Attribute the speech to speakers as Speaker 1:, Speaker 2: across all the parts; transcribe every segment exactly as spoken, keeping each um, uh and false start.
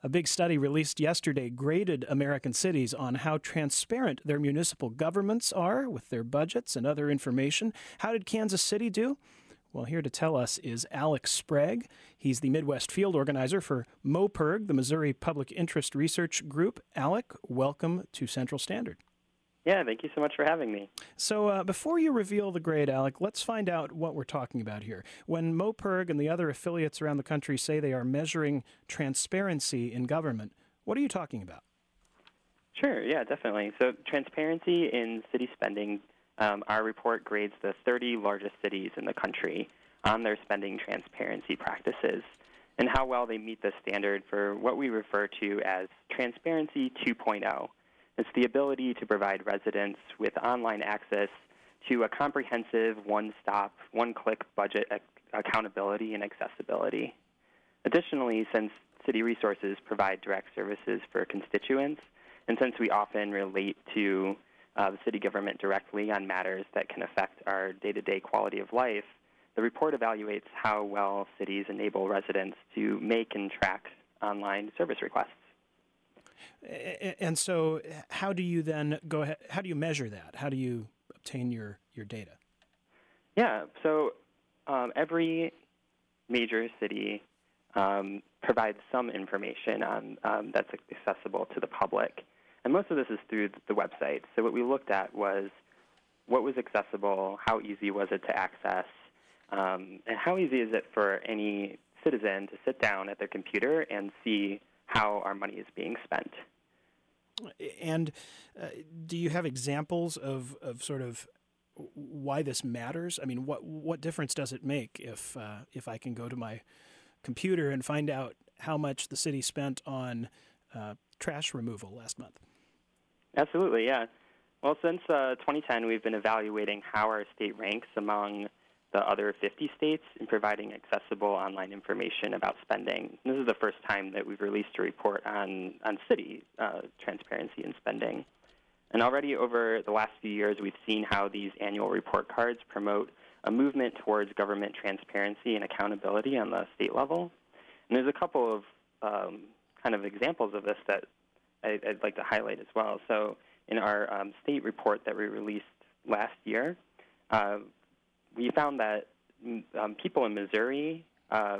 Speaker 1: A big study released yesterday graded American cities on how transparent their municipal governments are with their budgets and other information. How did Kansas City do? Well, here to tell us is Alex Sprague. He's the Midwest field organizer for MOPIRG, the Missouri Public Interest Research Group. Alec, welcome to Central Standard.
Speaker 2: Yeah, thank you so much for having me.
Speaker 1: So uh, before you reveal the grade, Alec, let's find out what we're talking about here. When MOPIRG and the other affiliates around the country say they are measuring transparency in government, what are you talking about?
Speaker 2: Sure, yeah, definitely. So transparency in city spending, um, our report grades the thirty largest cities in the country on their spending transparency practices and how well they meet the standard for what we refer to as Transparency two point oh. It's the ability to provide residents with online access to a comprehensive, one-stop, one-click budget ac- accountability and accessibility. Additionally, since city resources provide direct services for constituents, and since we often relate to uh, the city government directly on matters that can affect our day-to-day quality of life, the report evaluates how well cities enable residents to make and track online service requests.
Speaker 1: And so how do you then go ahead, how do you measure that? How do you obtain your, your data?
Speaker 2: Yeah, so um, every major city um, provides some information on um, that's accessible to the public. And most of this is through the website. So what we looked at was what was accessible, how easy was it to access, um, and how easy is it for any citizen to sit down at their computer and see how our money is being spent.
Speaker 1: And uh, do you have examples of, of sort of why this matters? I mean, what what difference does it make if uh, if I can go to my computer and find out how much the city spent on uh, trash removal last month?
Speaker 2: Absolutely, yeah. Well, since uh, twenty ten, we've been evaluating how our state ranks among the other fifty states in providing accessible online information about spending. This is the first time that we've released a report on, on city uh, transparency in spending. And already over the last few years, we've seen how these annual report cards promote a movement towards government transparency and accountability on the state level. And there's a couple of um, kind of examples of this that I, I'd like to highlight as well. So in our um, state report that we released last year, uh, we found that um, people in Missouri uh,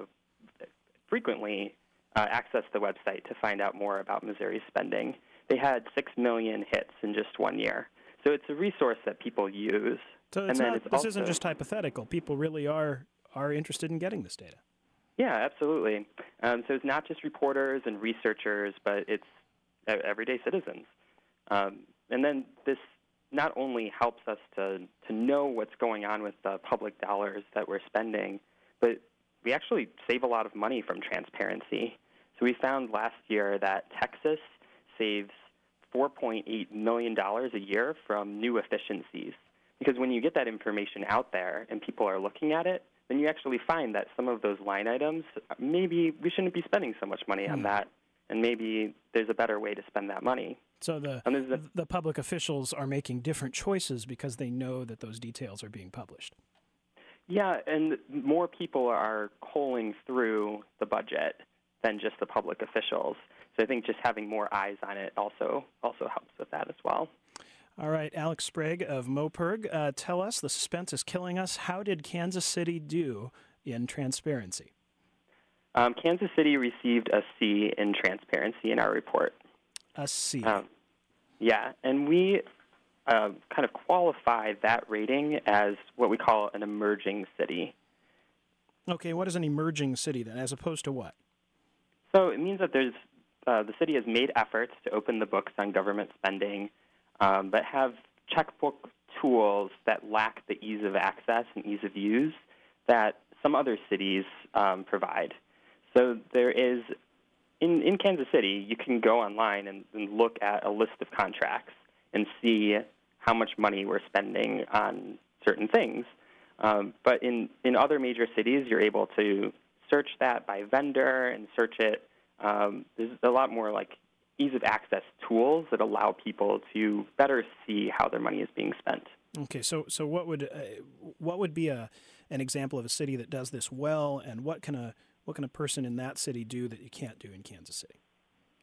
Speaker 2: frequently uh, access the website to find out more about Missouri spending. They had six million hits in just one year. So it's a resource that people use.
Speaker 1: So it's
Speaker 2: and then
Speaker 1: not,
Speaker 2: it's
Speaker 1: this
Speaker 2: also,
Speaker 1: isn't just hypothetical. People really are, are interested in getting this data.
Speaker 2: Yeah, absolutely. Um, so it's not just reporters and researchers, but it's everyday citizens. Um, and then this not only helps us to, to know what's going on with the public dollars that we're spending, but we actually save a lot of money from transparency. So we found last year that Texas saves four point eight million dollars a year from new efficiencies. Because when you get that information out there and people are looking at it, then you actually find that some of those line items, maybe we shouldn't be spending so much money on that, and maybe there's a better way to spend that money.
Speaker 1: So the
Speaker 2: a,
Speaker 1: the public officials are making different choices because they know that those details are being published.
Speaker 2: Yeah, and more people are culling through the budget than just the public officials. So I think just having more eyes on it also also helps with that as well.
Speaker 1: All right, Alex Sprague of MOPIRG, uh, tell us, the suspense is killing us. How did Kansas City do in transparency?
Speaker 2: Um, Kansas City received a C in transparency in our report.
Speaker 1: A C.
Speaker 2: Um, yeah, and we uh, kind of qualify that rating as what we call an emerging city.
Speaker 1: Okay, what is an emerging city then, as opposed to what?
Speaker 2: So it means that there's uh, the city has made efforts to open the books on government spending, um, but have checkbook tools that lack the ease of access and ease of use that some other cities um, provide. So there is, in, in Kansas City, you can go online and, and look at a list of contracts and see how much money we're spending on certain things. Um, but in, in other major cities, you're able to search that by vendor and search it. Um, there's a lot more like ease of access tools that allow people to better see how their money is being spent.
Speaker 1: Okay, so so what would uh, what would be a an example of a city that does this well, and what can a what can a person in that city do that you can't do in Kansas City?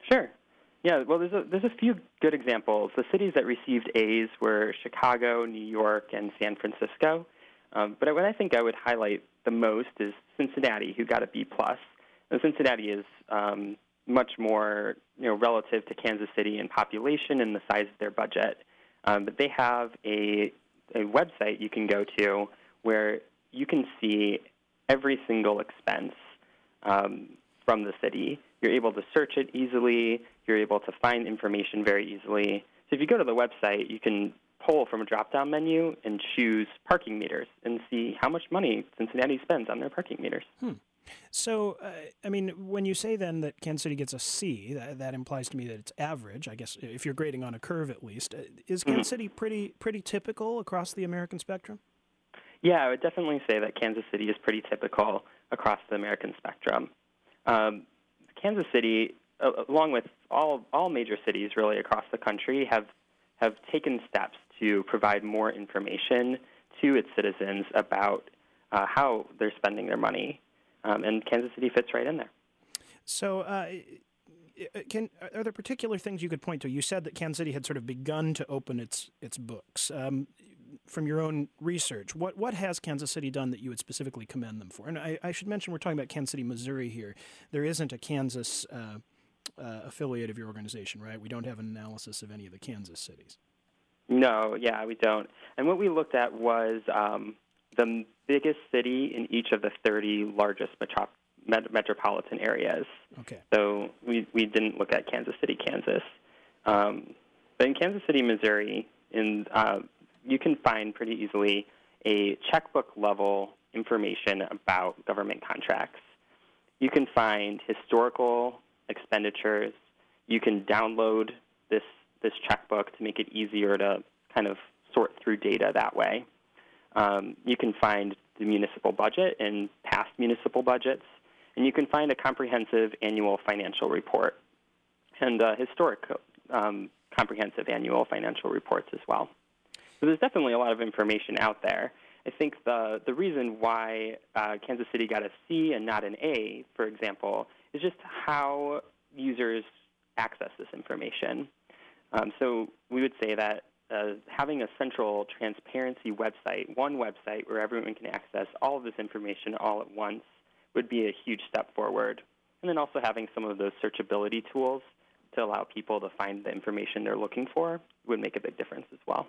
Speaker 2: Sure. Yeah, well, there's a, there's a few good examples. The cities that received A's were Chicago, New York, and San Francisco. Um, but what I think I would highlight the most is Cincinnati, who got a B plus. And Cincinnati is um, much more, you know, relative to Kansas City in population and the size of their budget. Um, but they have a a website you can go to where you can see every single expense um, from the city. You're able to search it easily. You're able to find information very easily. So if you go to the website, you can pull from a drop-down menu and choose parking meters and see how much money Cincinnati spends on their parking meters.
Speaker 1: Hmm. So, uh, I mean, when you say then that Kansas City gets a C, that, that implies to me that it's average, I guess, if you're grading on a curve at least. Uh, Is Kansas City pretty pretty typical across the American spectrum?
Speaker 2: Yeah, I would definitely say that Kansas City is pretty typical across the American spectrum. Um, Kansas City, uh, along with all all major cities really across the country, have have taken steps to provide more information to its citizens about uh, how they're spending their money. Um, and Kansas City fits right in there.
Speaker 1: So, uh, can are there particular things you could point to? You said that Kansas City had sort of begun to open its its books. Um, from your own research, what what has Kansas City done that you would specifically commend them for? And I, I should mention we're talking about Kansas City, Missouri here. There isn't a Kansas uh, uh, affiliate of your organization, right? We don't have an analysis of any of the Kansas cities.
Speaker 2: No, yeah, we don't. And what we looked at was um, the biggest city in each of the thirty largest metro- met- metropolitan areas.
Speaker 1: Okay.
Speaker 2: So we, we didn't look at Kansas City, Kansas. Um, but in Kansas City, Missouri, in, uh, you can find pretty easily a checkbook-level information about government contracts. You can find historical expenditures. You can download this this checkbook to make it easier to kind of sort through data that way. Um, you can find the municipal budget and past municipal budgets, and you can find a comprehensive annual financial report and uh, historic um, comprehensive annual financial reports as well. So there's definitely a lot of information out there. I think the, the reason why uh, Kansas City got a C and not an A, for example, is just how users access this information. Um, so we would say that uh, having a central transparency website, one website where everyone can access all of this information all at once, would be a huge step forward. And then also having some of those searchability tools to allow people to find the information they're looking for would make a big difference as well.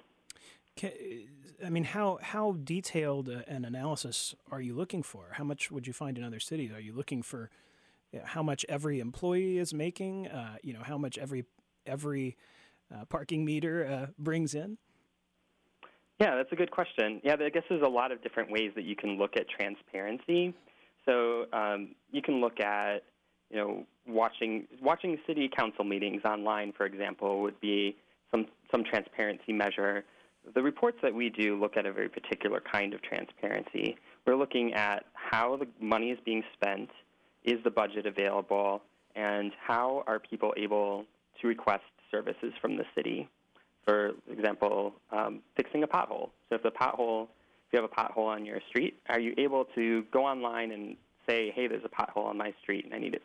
Speaker 1: I mean, how how detailed an analysis are you looking for? How much would you find in other cities? Are you looking for how much every employee is making? Uh, you know, how much every every uh, parking meter uh, brings in?
Speaker 2: Yeah, that's a good question. Yeah, I guess there's a lot of different ways that you can look at transparency. So um, you can look at, you know, watching watching city council meetings online, for example, would be some some transparency measure. The reports that we do look at a very particular kind of transparency. We're looking at how the money is being spent, is the budget available, and how are people able to request services from the city. For example, um, fixing a pothole. So if the pothole, if you have a pothole on your street, are you able to go online and say, hey, there's a pothole on my street and I need it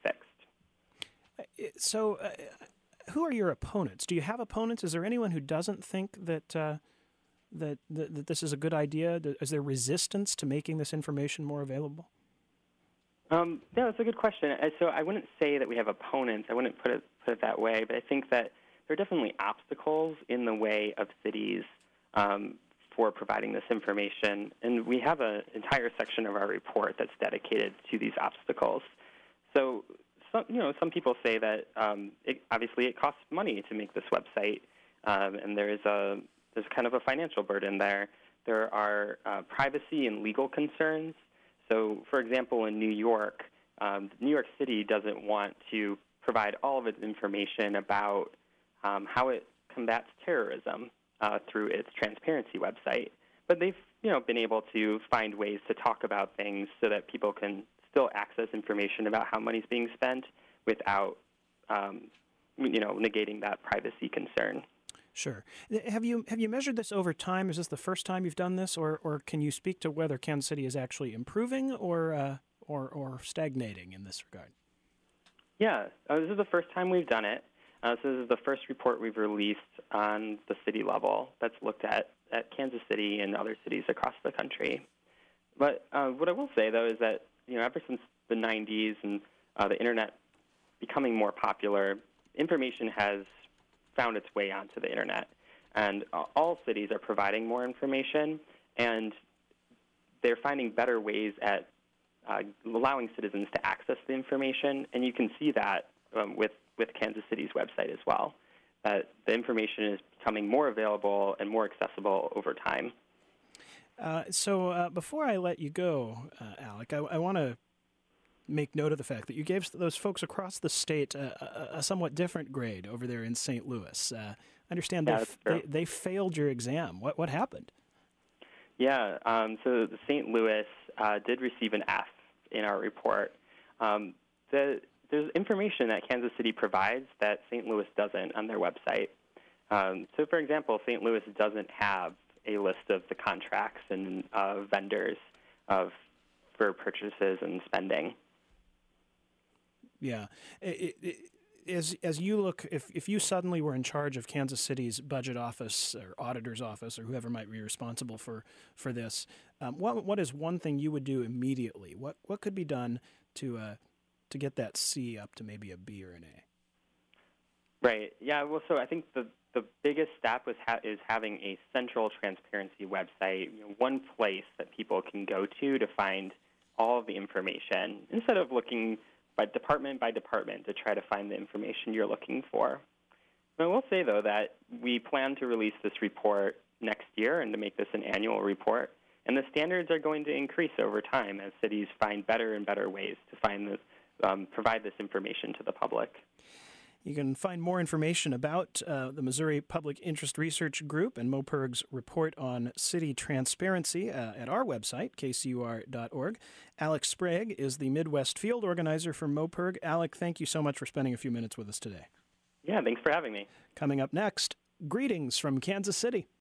Speaker 2: fixed?
Speaker 1: So uh, who are your opponents? Do you have opponents? Is there anyone who doesn't think that uh, that, that that this is a good idea? Is there resistance to making this information more available?
Speaker 2: Um, yeah, that's a good question. So I wouldn't say that we have opponents. I wouldn't put it put it that way. But I think that there are definitely obstacles in the way of cities um, for providing this information. And we have an entire section of our report that's dedicated to these obstacles. So, some, you know, some people say that um, it, obviously it costs money to make this website, um, and there is a there's kind of a financial burden there. There are uh, privacy and legal concerns. So, for example, in New York, um, New York City doesn't want to provide all of its information about um, how it combats terrorism uh, through its transparency website. But they've, you know, been able to find ways to talk about things so that people can still access information about how money's being spent without, um, you know, negating that privacy concern.
Speaker 1: Sure. Have you have you measured this over time? Is this the first time you've done this, or or can you speak to whether Kansas City is actually improving or uh, or or stagnating in this regard?
Speaker 2: Yeah, uh, this is the first time we've done it. Uh, so this is the first report we've released on the city level that's looked at at Kansas City and other cities across the country. But uh, what I will say, though, is that you know ever since the nineties and uh, the internet becoming more popular, information has found its way onto the internet, and uh, all cities are providing more information, and they're finding better ways at uh, allowing citizens to access the information, and you can see that um, with with Kansas City's website as well. That the information is becoming more available and more accessible over time.
Speaker 1: Uh, so uh, before I let you go, uh, Alec, I, I want to make note of the fact that you gave those folks across the state a, a, a somewhat different grade over there in Saint Louis. Uh, I understand
Speaker 2: yeah,
Speaker 1: they, they, they failed your exam. What what happened?
Speaker 2: Yeah, um, so the Saint Louis uh, did receive an F in our report. Um, the, there's information that Kansas City provides that Saint Louis doesn't on their website. Um, so, for example, Saint Louis doesn't have a list of the contracts and uh, vendors of for purchases and spending.
Speaker 1: Yeah. It, it, as as you look, if, if you suddenly were in charge of Kansas City's budget office or auditor's office or whoever might be responsible for, for this, um, what what is one thing you would do immediately? What what could be done to uh, to get that C up to maybe a B or an A?
Speaker 2: Right. Yeah. Well, so I think the the biggest step was ha- is having a central transparency website, you know, one place that people can go to to find all of the information instead of looking by department by department to try to find the information you're looking for. I will say, though, that we plan to release this report next year and to make this an annual report. And the standards are going to increase over time as cities find better and better ways to find this, um, provide this information to the public.
Speaker 1: You can find more information about uh, the Missouri Public Interest Research Group and MoPIRG's report on city transparency uh, at our website, k c u r dot org. Alec Sprague is the Midwest Field Organizer for MoPIRG. Alec, thank you so much for spending a few minutes with us today.
Speaker 2: Yeah, thanks for having me.
Speaker 1: Coming up next, greetings from Kansas City.